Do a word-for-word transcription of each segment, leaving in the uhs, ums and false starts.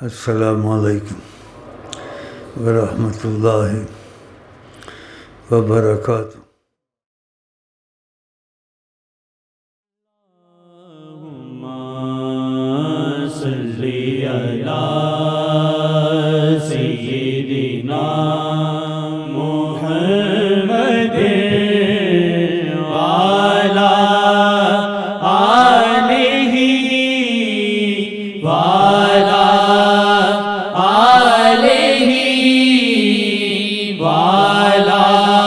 السلام علیکم ورحمۃ اللہ وبرکاتہ۔ صلی علی سیدنا محمد وعلی آلہ وعلی آلہ وعلی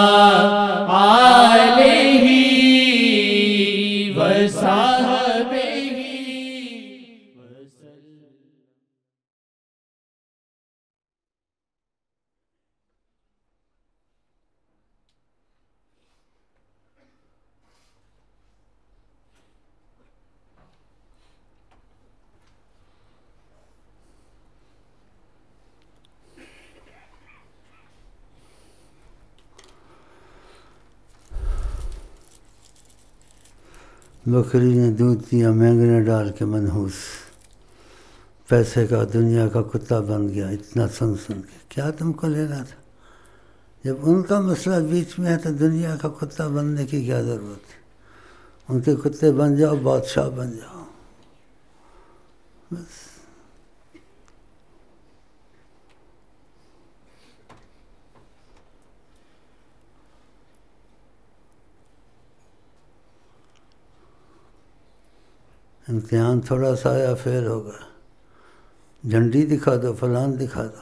آلہ وصحبہ وسلم۔ بکری نے دودھ دیا مینگنے ڈال کے منحوس، پیسے کا دنیا کا کتا بن گیا اتنا سن سن کے۔ کیا تم کو لینا تھا؟ جب ان کا مسئلہ بیچ میں ہے تو دنیا کا کتا بننے کی کیا ضرورت ہے؟ ان کے کتے بن جاؤ، بادشاہ بن جاؤ بس۔ امتحان تھوڑا سا آیا فیل ہو گیا، جھنڈی دکھا دو، فلان دکھا دو،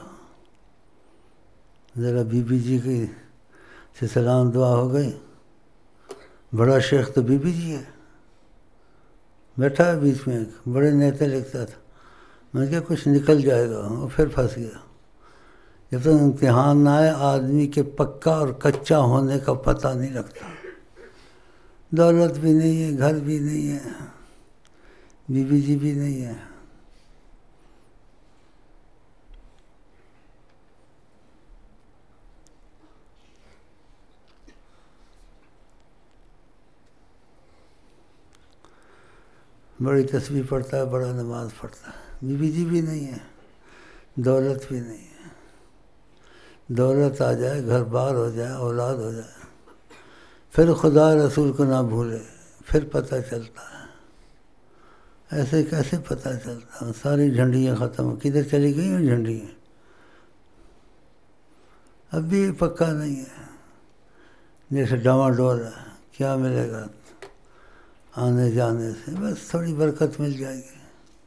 ذرا بی بی جی کی سے سلام دعا ہو گئی۔ بڑا شیخ تو بی بی جی ہے، بیٹھا ہے بیچ میں، ایک بڑے نیتے لکھتا تھا، میں کہا کچھ نکل جائے گا، وہ پھر پھنس گیا۔ جب تک امتحان نہ آئے آدمی کے پکا اور کچا ہونے کا پتہ نہیں لگتا۔ دولت بھی نہیں ہے، گھر بھی نہیں ہے، بی بی جی بھی نہیں ہے، بڑی تسبیح پڑھتا ہے، بڑا نماز پڑھتا ہے، بی بی جی بھی نہیں ہے، دولت بھی نہیں ہے۔ دولت آ جائے، گھر بار ہو جائے، اولاد ہو جائے، پھر خدا رسول کو نہ بھولے، پھر پتہ چلتا ہے۔ ایسے کیسے پتہ چلتا ہے؟ ساری جھنڈیاں ختم ہو، کدھر چلی گئی ہیں جھنڈیاں؟ اب بھی پکا نہیں ہے، جیسے ڈاواں ڈول ہے، کیا ملے گا آنے جانے سے؟ بس تھوڑی برکت مل جائے گی۔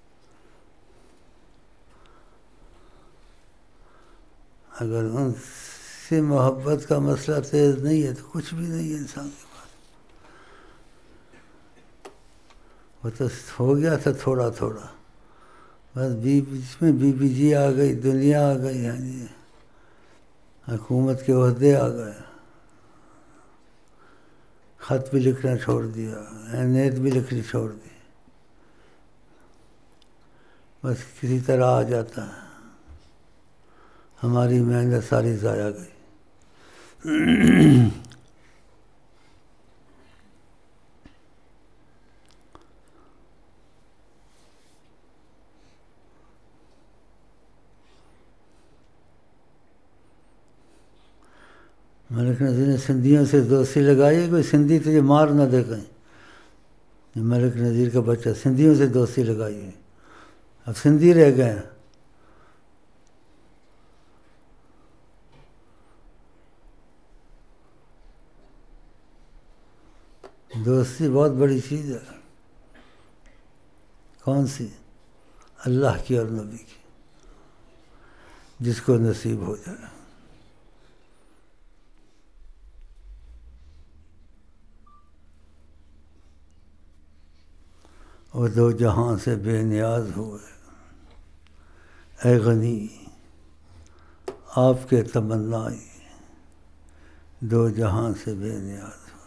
اگر ان سے محبت کا مسئلہ تیز نہیں ہے تو کچھ بھی نہیں ہے انسان کے پاس۔ وہ تو ہو گیا تھا تھوڑا تھوڑا، بس بیچ میں بی بی جی آ گئی، دنیا آ گئی، ہاں جی، حکومت کے عہدے آ گئے، خط بھی لکھنا چھوڑ دیا، نیت بھی لکھنی چھوڑ دی، بس کسی طرح آ جاتا ہے۔ ہماری محنت ساری ضائع گئی۔ ملک نذیر نے سندھیوں سے دوستی لگائی ہے، کوئی سندھی تجھے مار نہ دے کہیں۔ ملک نذیر کا بچہ سندھیوں سے دوستی لگائی ہے، اب سندھی رہ گئے ہیں۔ دوستی بہت بڑی چیز ہے۔ کون سی؟ اللہ کی اور نبی کی، جس کو نصیب ہو جائے۔ اور دو جہاں سے بے نیاز ہوئے، اے غنی آپ کے تمنائی، دو جہاں سے بے نیاز ہوئے۔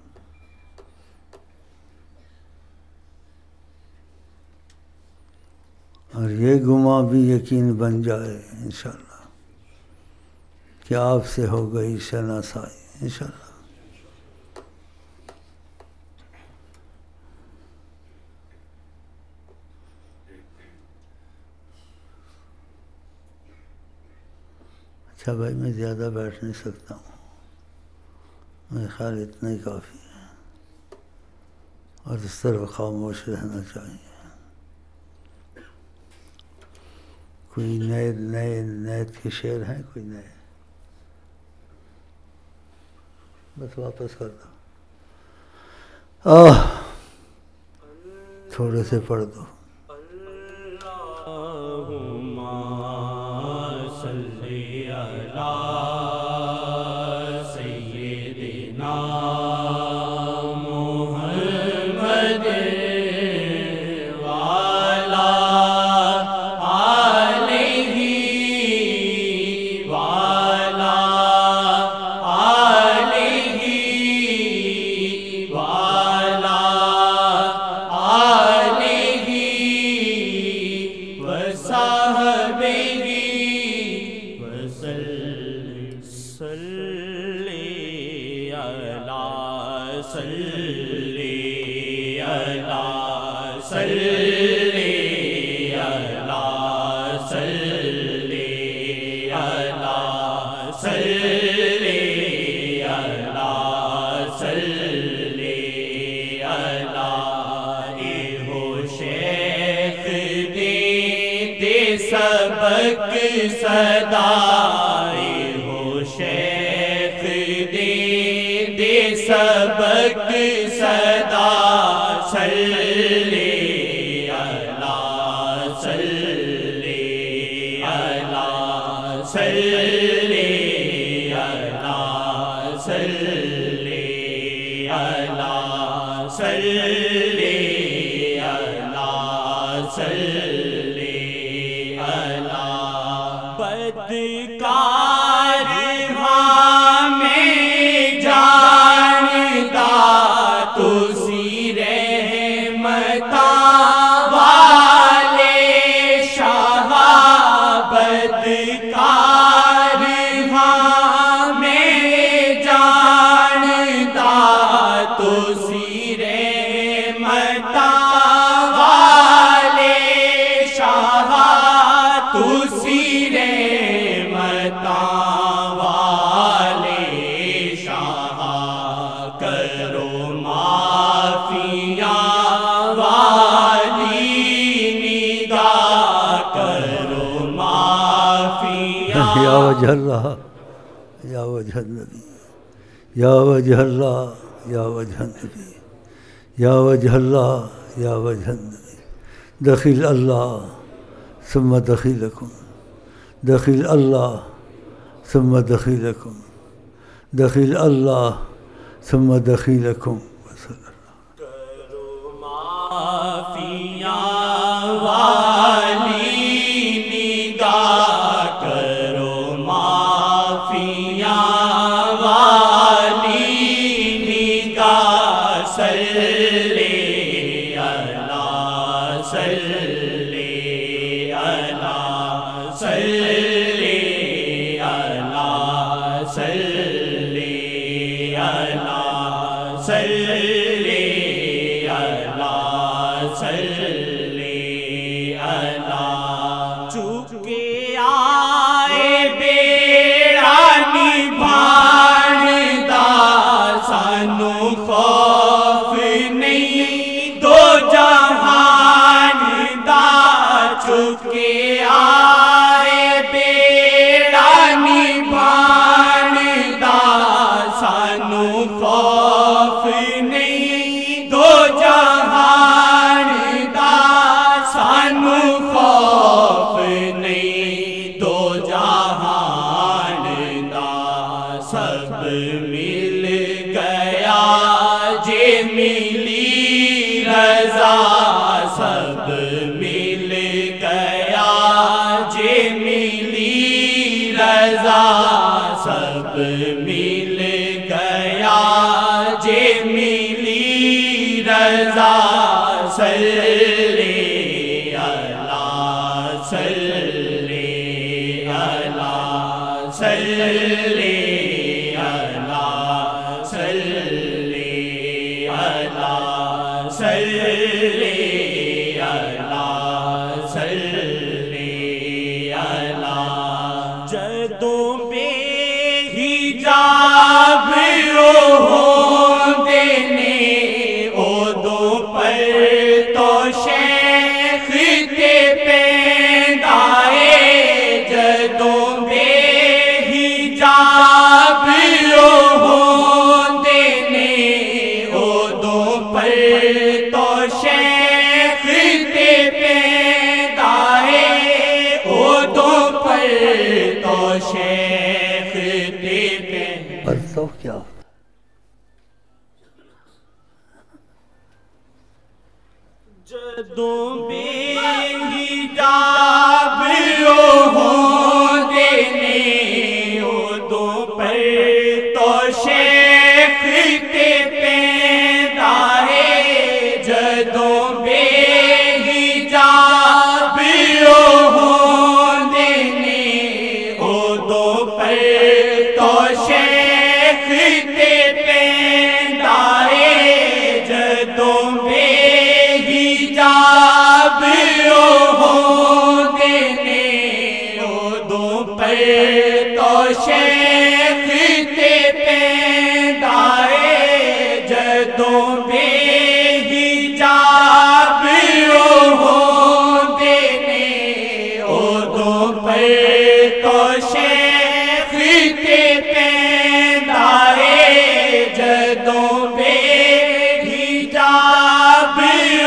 اور یہ گماں بھی یقین بن جائے انشاءاللہ کہ آپ سے ہو گئی شناسائی انشاءاللہ۔ اچھا بھائی میں زیادہ بیٹھ نہیں سکتا ہوں، میرے خیال اتنا ہی کافی ہے، اور اس طرح خاموش رہنا چاہیے۔ کوئی نئے نئے نیت کے شعر ہیں؟ کوئی نئے؟ بس واپس کر دو، آہ تھوڑے سے پڑھ دو۔ اللہم صلی علی سیدنا محمد وعلی آلہ وعلی آلہ وعلی آلہ وصحبہ وسلم۔ صلی علی صلی علی صلی علی صلی علی صلی علی صلی علی ہو شیخ دے دے سبق صدائے ہو شیخ دے دے سبق صدا صلی علی صلی علی صلی علی صلی علی صلی علی صلی علی بدکار ہمیں جانتا تو سی رحمتا والے شاہ بدکار ہمیں جانتا تو سی رحمتا والے شاہ تو سی رحمتا والے شاہ کرو معافیاں والی نگاہ کرو معافیاں یا وجہ اللہ یا وجہ النبی یا وجہ اللہ یا وجہ النبی یا وجہ اللہ یا وجہ النبی دخیل اللہ ثم دخیلکم دخیل اللہ ثم دخیلکم دخیل اللہ ثم دخیلکم وصلی اللہ۔ کرو معافیاں والی نگاہ کرو معافیاں والی نگاہ صلی علی صلی علی صلی علی صلی علی صلی علی صلی علی چکے آئے بیڑا نبھاڑدا سانو خوف نہیں دو جہان دا چکے آئے بیڑا نبھاڑدا سانو خوف نہیں دو جہان دا سانو خوف نہیں دو جہان دا سب مل گیا جے ملی رضا سب مل گیا جے ملی رضا سب مل گیا جے ملی رضا صلی علی صلی علی صلی علی صلی علی صلی علی صلی علی جدوں تو شیخ تے پیندائے جدوں بے حجاب ہوندے نے اودوں پر تو شیخ تے پیندائے اودوں پر تو شیخ تے پیندائے پر تو کیا ہوتا جدوں بے حجاب ہوندے نے اودوں پر تو شیخ تے پیندائے جدوں بے حجاب ہوندے نے اودوں پر تو شیخ تے پیندائے جدوں بے حجاب ہوندے نے اودوں پر تو شیخ تے پیندائے جدوں بے حجاب ہوندے نے اودوں پر تو شیخ تے پیندائے جدوں بے حجاب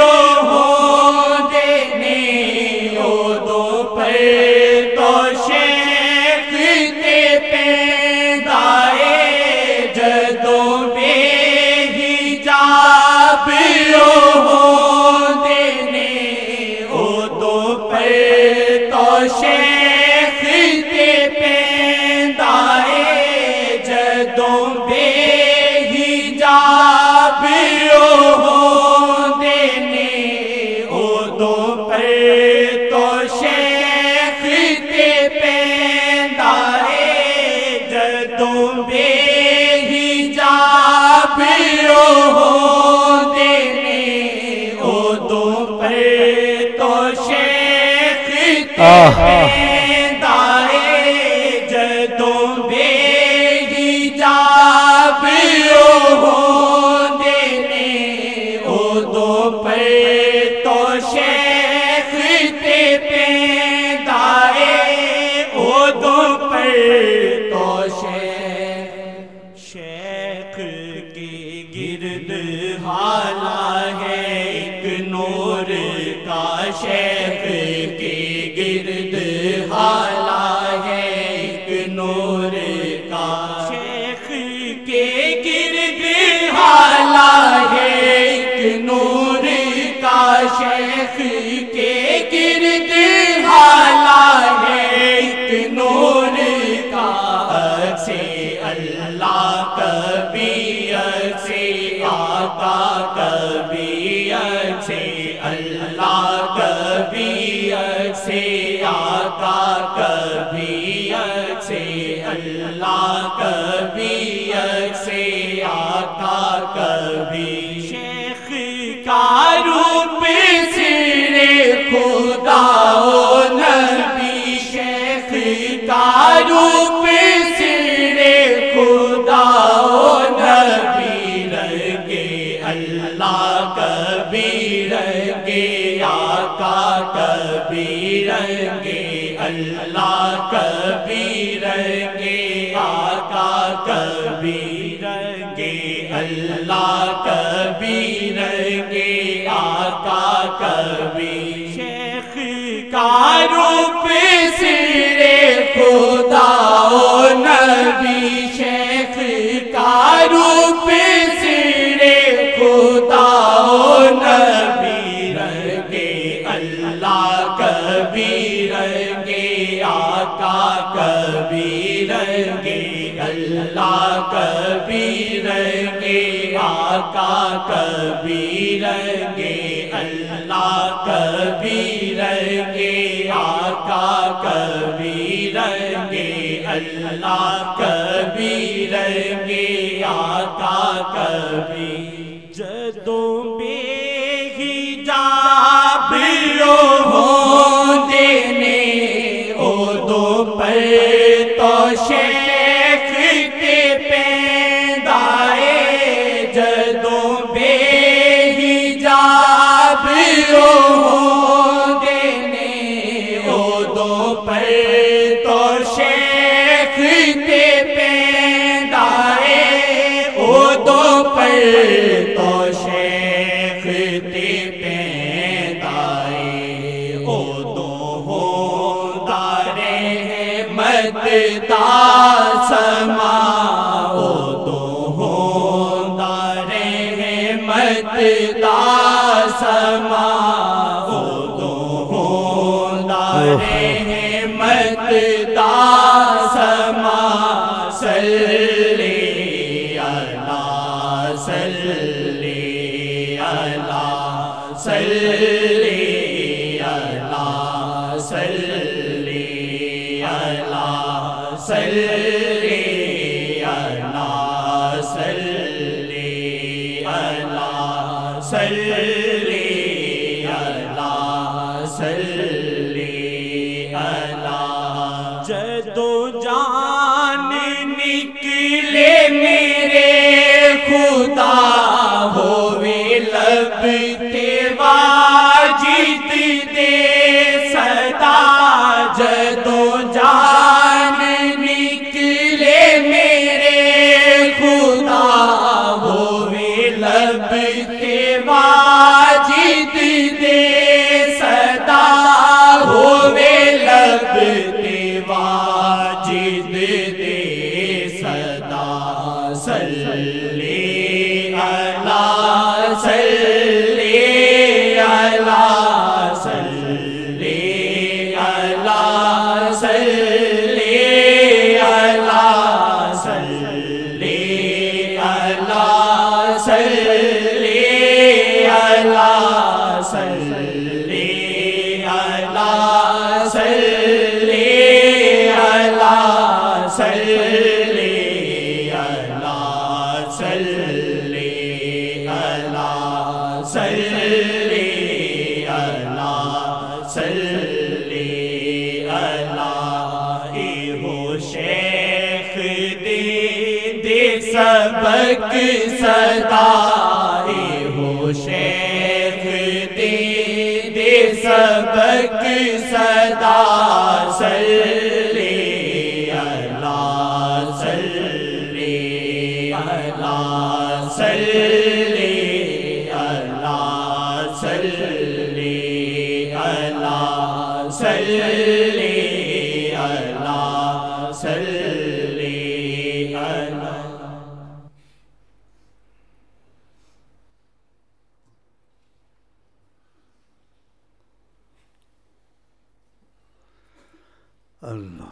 ہوندے نے اودوں پر تو شیخ تے پیندائے جدوں بے حجاب ہوندے نے اودوں پر تو شیخ تے پیندائے جدوں بے حجاب ہوندے نے اودوں پر تو شیخ تے پیندائے جدوں بے حجاب ہوندے نے اودوں پر تو شیخ تے پیندائے جدوں بے حجاب ہوندے نے اودوں پر تو شیخ تے پیندائے اودوں پر تو شیخ شیخ کے گرد حالہ ہے ایک نور کا شیخ کے گرد حالہ ہے ایک نور کا شیخ کے گرد حالہ ہے ایک نور کا شیخ کے گرد حالہ ہے ایک نور کا عکس اللہ کبھی عکس آقا کبھی عکس اللہ کبھی عکس آقا کبھی عکس اللہ کبھی عکس آقا کبھی شیخ کا روپ سرے خدا و نبی شیخ کا روپ سرے خدا و نبی رنگے اللہ کبھی رنگے آقا کبھی رنگے اللہ کبھی رنگے آقا کبھی رنگے اللہ کبھی رنگے آقا کبھی شیخ کا روپ سرے خدا و نبی شیخ کا روپ سرے خدا و نبی رنگے اللہ کبھی رنگے آقا کبھی رنگے اللہ کبھی رنگے آقا کبھی رنگے اللہ کبھی رنگے آقا کبھی رنگے اللہ کبھی رنگے آقا کبھی جدوں بے حجاب ہوندے نے اودوں پر تو شیخ تے پیندائے جدوں بے حجاب ہو دینے او دو پر تو شیخ تے پیندائے او دو پر تو شیخ تے پیندائے او دو ہو دارے مت دا سما او دو ہو دارے مت دا سما او دو ہو دارے مت دا سما صلی اللہ صلی اللہ صلی اللہ صلی اللہ صلی اللہ صلی اللہ صلی اللہ صلی اللہ جدو جان نکلے میرے خدا ہووے لب تے واجد دے صدا جدو جان نکلے میرے خدا ہووے لب تے واجد دے صدا ہووے لب تے واجد دے صدا صلی اللہ صلی اللہ صلی اللہ صلی اللہ صلی اللہ صلی اللہ صلی اللہ صلی اللہ صلی اللہ صلی اللہ صلی اللہ صلی اللہ اے ہو شیخ دے دے سبق صدا اے ہو شیخ دے دے سبق صدا صلی اللہ صلی اللہ صلی اللہ صلی اللہ صلی اللہ صلی اللہ اللہ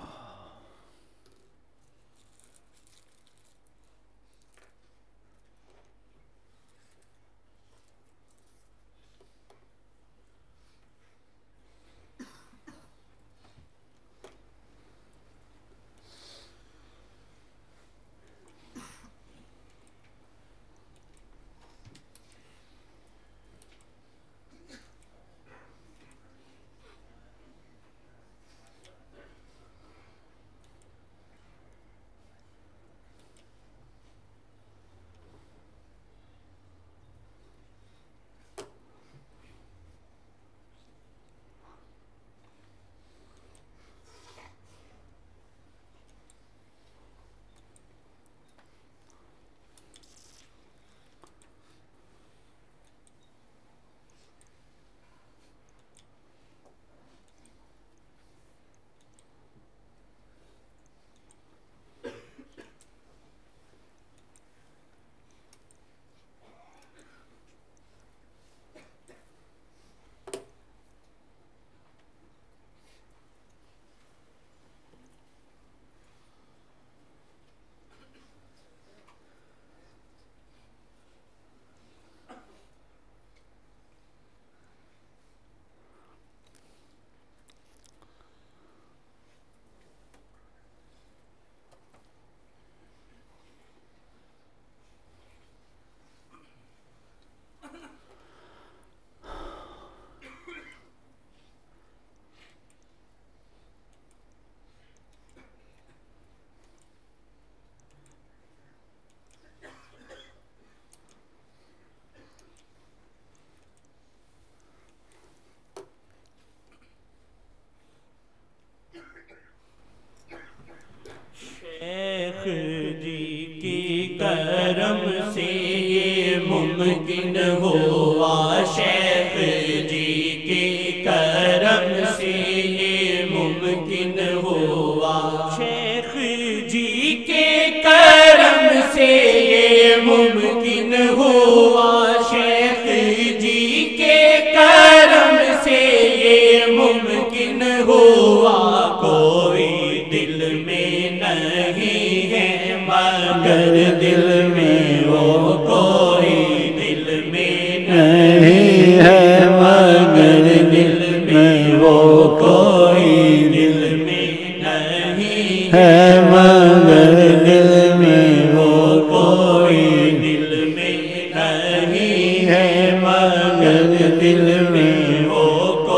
مگر دل میں وہ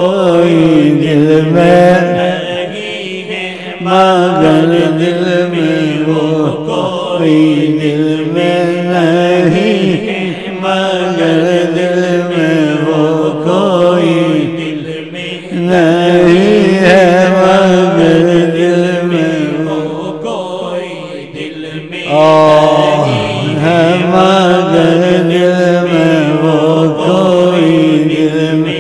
کوئی دل میں نہیں ہے، مگر دل میں وہ کوئی دل میں نہیں ہے، مگر دل میں وہ کوئی دل میں نہیں ہے، مگر دل میں وہ کوئی دل میں آہ ہے، مگر دل میں وہ کوئی دل میں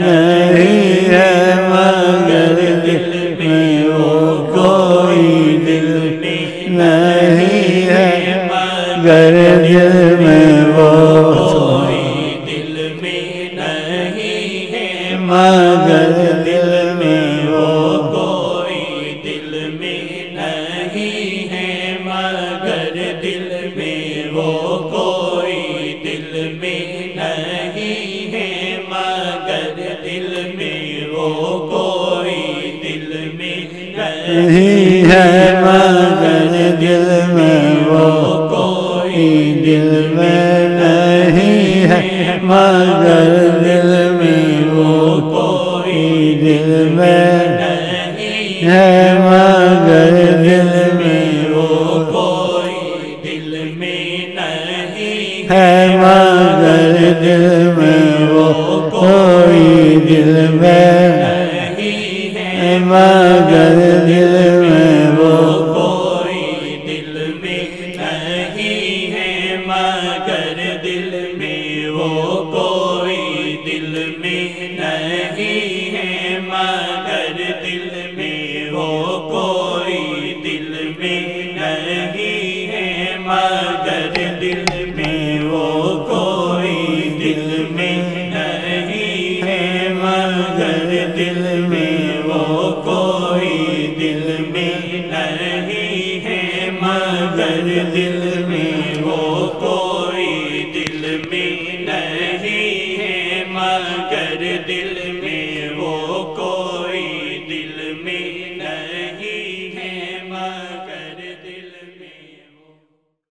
نہیں ہے، مگر دل میں وہ کوئی دل میں نہیں ہے، مگر دل میں وہ کوئی دل میں نہیں ہے، مگر دل میں وہ کوئی دل میں نہیں ہے، مگر دل میں وہ کوئی دل میں نہیں ہے، مگر دل میں وہ کوئی دل میں نہیں ہے، مگر دل میں وہ کوئی دل میں نہیں ہے، مگر دل میں وہ کوئی دل میں نہیں ہے، مگر دل میں وہ کوئی دل میں نہیں ہے، مگر دل میں وہ کوئی دل میں نہیں ہے، مگر دل میں وہ کوئی دل میں نہیں ہے، مگر دل میں وہ کوئی دل میں نہیں ہے، مگر دل میں وہ کوئی دل میں نہیں ہے، مگر دل میں وہ کوئی دل میں نہیں ہے، مگر دل میں وہ کوئی دل میں نہیں ہے، مگر دل میں وہ کوئی دل میں نہیں ہے، مگر دل میں